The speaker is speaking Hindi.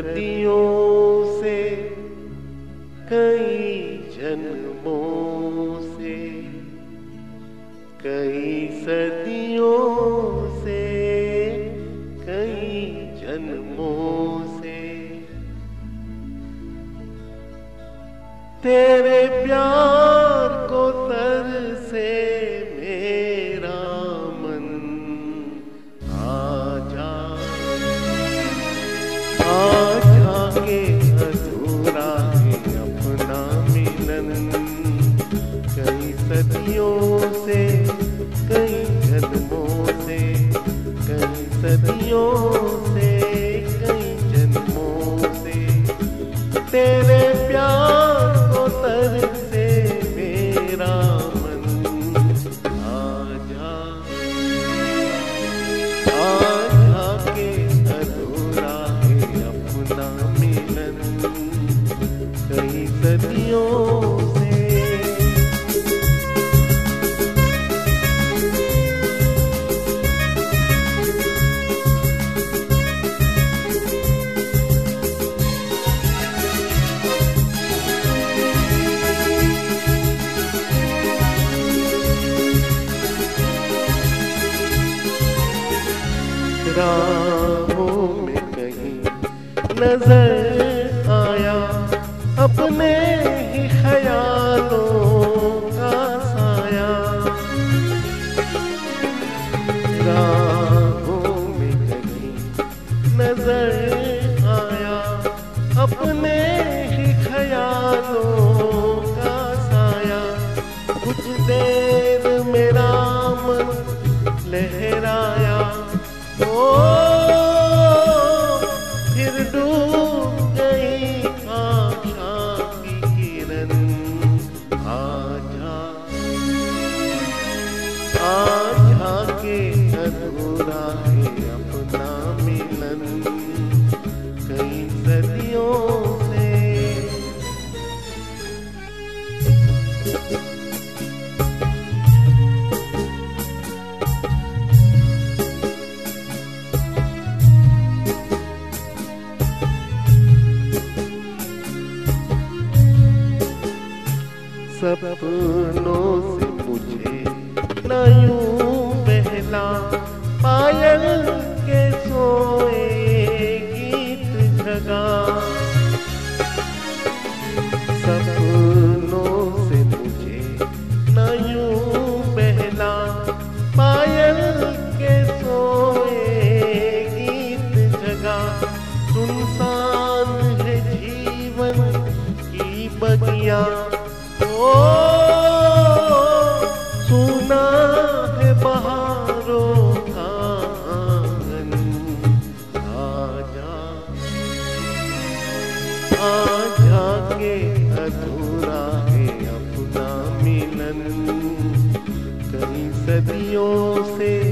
सदियों से, कई जन्मों से, कई सदियों से, कई जन्मों से तेरे प्यार को तरसे मेरा मन। आजा के अधूरा है अपना मिलन। कई सदियों से, कई जन्मों से, कई सदियों से, कई जन्मों से तेरे प्यार को तरसे मेरा मन। आजा के अधूरा है अपना मिलन। कई सदियों से राहों में कहीं नजर आया अपने ही ख्यालों का साया। राहों में कहीं नजर आया अपने ही ख्यालों का साया। कुछ देर मेरा मन लहराया, फिर डूब गई आशा की किरण। आजा के अधूरा है अपना मिलन। कई सदियों से सपनों से मुझे न यूं बहला, पायल के सोए गीत जगा। सपनों से मुझे न यूं बहला, पायल के सोए गीत जगा। सुनसान है जीवन की बगिया, सुना है बहारों का आंगन। आजा के अधूरा है अपना मिलन। कई सदियों से